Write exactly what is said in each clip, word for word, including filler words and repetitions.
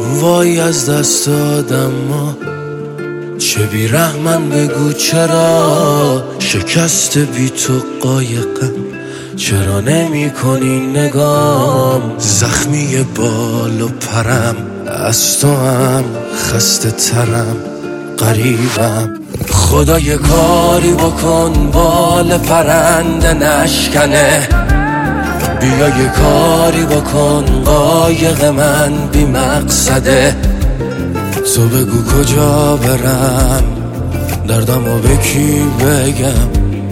وای از دست دادم ما چه بیرحمن بگو چرا شکست بی تو قایقم، چرا نمی کنی نگام زخمی بال و پرم، از تو هم خسته ترم قریبم. خدا یه کاری بکن بال پرنده نشکنه، بیا یه کاری بکن قایق من بی مقصده. تو بگو کجا برم دردمو به کی بگم،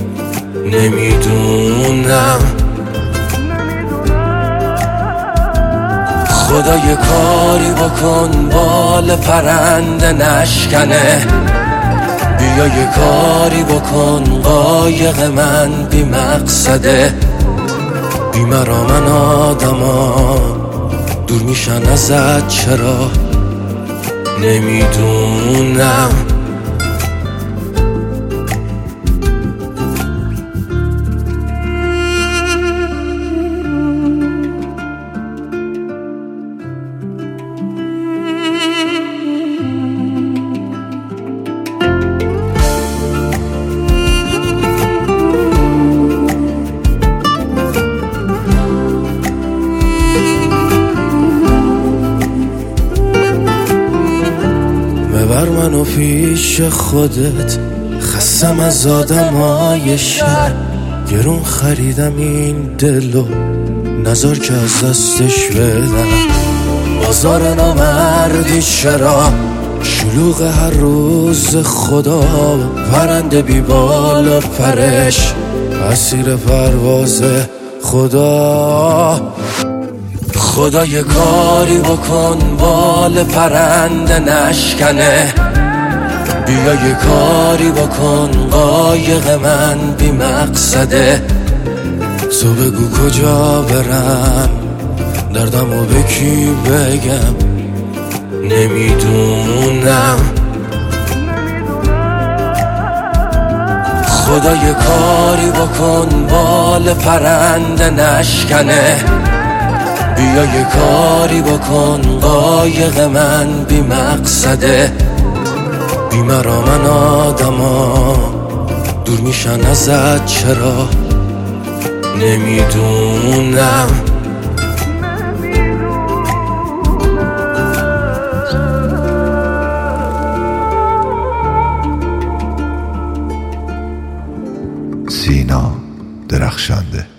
نمیدونم. خدا یه کاری بکن بال پرنده نشکنه، بیا یه کاری بکن قایق من بی مقصده. بی مرا من آدما دور میشن ازت چرا، نمیدونم. ببر منو پیش خودت، خستم از آدمای شهر، گرون خریدم این دلو نذار که از دستش بدم. بازار نامردی چرا شلوغ هر روز خدا، پرنده بی بال و پرش اسیر پرواز خدا. خدا یه کاری بکن بال پرنده نشکنه، بیا یه کاری بکن قایق من بی مقصده. تو بگو کجا برم دردمو به کی بگم، نمیدونم. خدا یه کاری بکن بال پرنده نشکنه، بیا یه کاری بکن قایق من بی مقصده. بی مرا من آدما دور میشن ازت چرا، نمیدونم. سینا درخشنده.